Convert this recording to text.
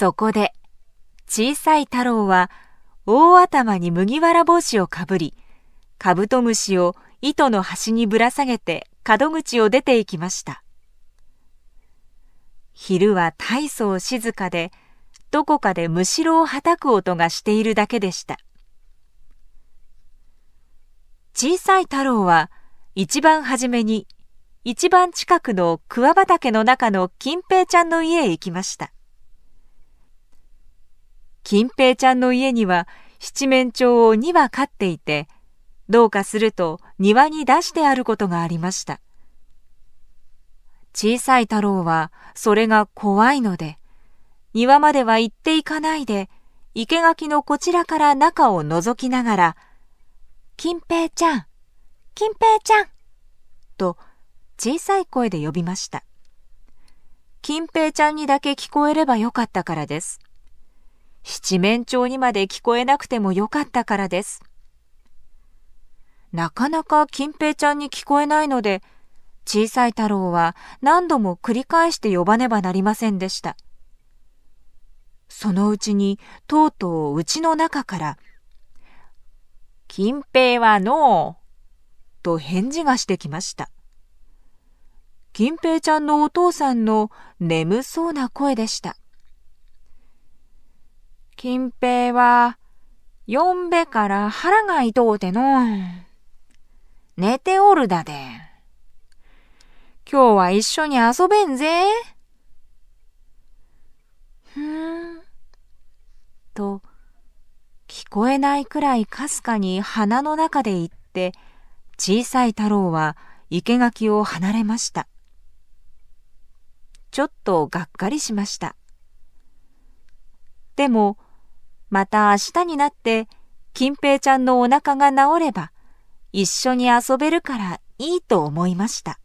そこで小さい太郎は大頭に麦わら帽子をかぶり、カブトムシを糸の端にぶら下げて門口を出て行きました。昼は大層静かで、どこかでむしろをはたく音がしているだけでした。小さい太郎は一番初めに一番近くの桑畑の中の金平ちゃんの家へ行きました。金平ちゃんの家には七面鳥を2羽飼っていて、どうかすると庭に出してあることがありました。小さい太郎はそれが怖いので、庭までは行っていかないで、生垣のこちらから中を覗きながら、金平ちゃん、金平ちゃんと小さい声で呼びました。金平ちゃんにだけ聞こえればよかったからです。七面鳥にまで聞こえなくてもよかったからです。なかなか金平ちゃんに聞こえないので、小さい太郎は何度も繰り返して呼ばねばなりませんでした。そのうちにとうとう家の中から、金平はのう、と返事がしてきました。金平ちゃんのお父さんの眠そうな声でした。金平は、呼んべから腹が痛うての。寝ておるだで。今日は一緒に遊べんぜ。と、聞こえないくらいかすかに鼻の中で言って、小さい太郎は生垣を離れました。ちょっとがっかりしました。でも、また明日になって金平ちゃんのお腹が治れば一緒に遊べるからいいと思いました。